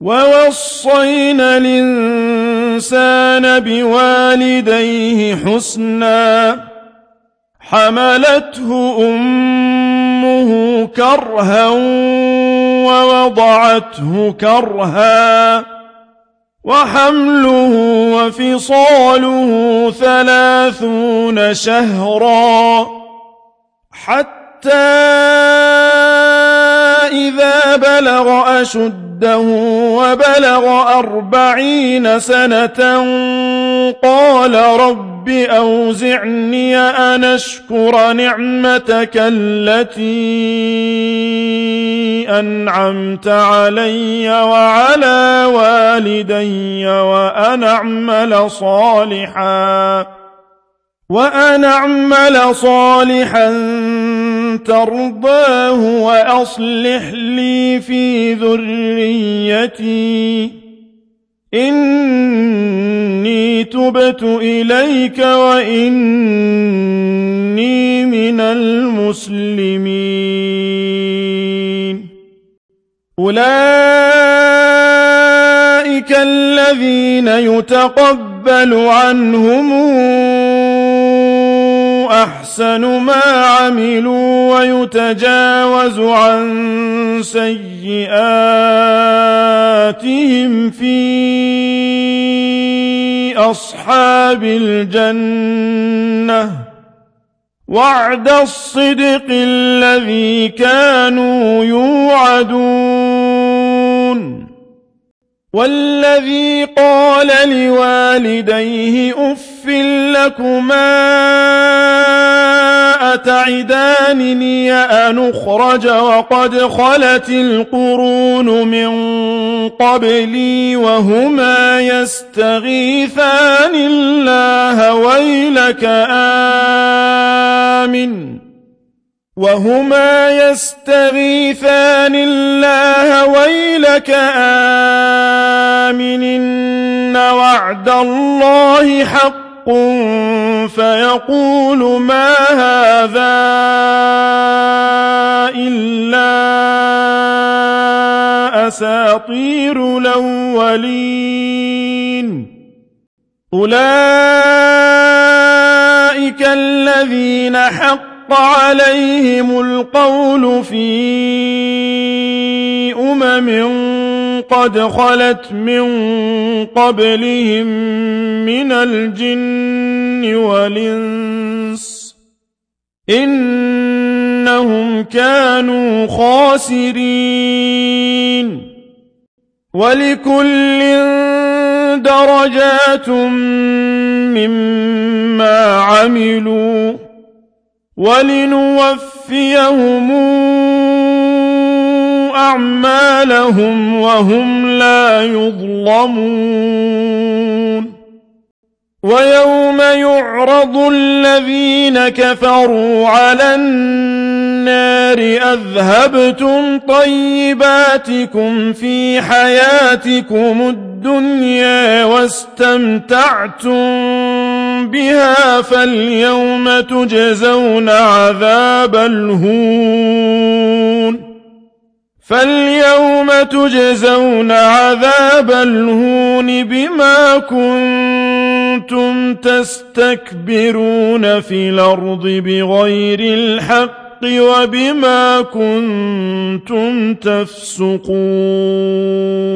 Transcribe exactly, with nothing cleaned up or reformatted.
ووصينا الإنسان بوالديه حسنا حملته أمه كرها ووضعته كرها وحمله وفصاله ثلاثون شهرا حتى إذا بلغ أشده وبلغ أربعين سنة قال رب أوزعني أن أشكر نعمتك التي أنعمت علي وعلى والدي وأن أعمل صالحا وأن أعمل صالحا ترضاه وأصلح لي في ذريتي إني تبت إليك وإني من المسلمين أولئك الذين يتقبل عنهم أحسن ما عملوا ويتجاوز عن سيئاتهم في أصحاب الجنة وعد الصدق الذي كانوا يوعدون والذي قال لوالديه أف لكما أتعدانني أن أخرج وقد خلت القرون من قبلي وهما يستغيثان الله ويلك آمن وهما يستغيثان الله ويلك آمن إن وعد الله حق فيقول ما هذا إلا أساطير الأولين أولئك الذين حق عليهم القول في أمم قد خلت من قبلهم من الجن والإنس إنهم كانوا خاسرين ولكل درجات مما عملوا ولنوفيهم أعمالهم وهم لا يظلمون ويوم يعرض الذين كفروا على النار أذهبتم طيباتكم في حياتكم الدنيا واستمتعتم بها فاليوم تجزون عذاب الهون فاليوم تجزون عذاب الهون بما كنتم تستكبرون في الأرض بغير الحق وبما كنتم تفسقون